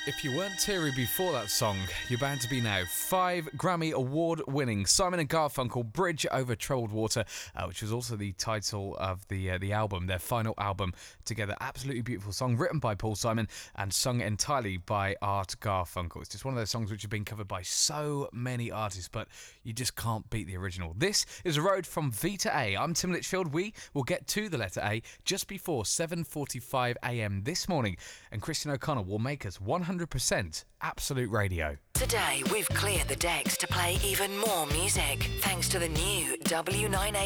If you weren't teary before that song, you're bound to be now. 5 Grammy Award-winning Simon and Garfunkel, Bridge Over Troubled Water, which was also the title of the album, their final album together. Absolutely beautiful song, written by Paul Simon and sung entirely by Art Garfunkel. It's just one of those songs which have been covered by so many artists, but you just can't beat the original. This is A Road from V to A. I'm Tim Litchfield. We will get to the letter A just before 7:45am this morning, and Christian O'Connell will make us 100% Absolute Radio. Today we've cleared the decks to play even more music thanks to the new W9A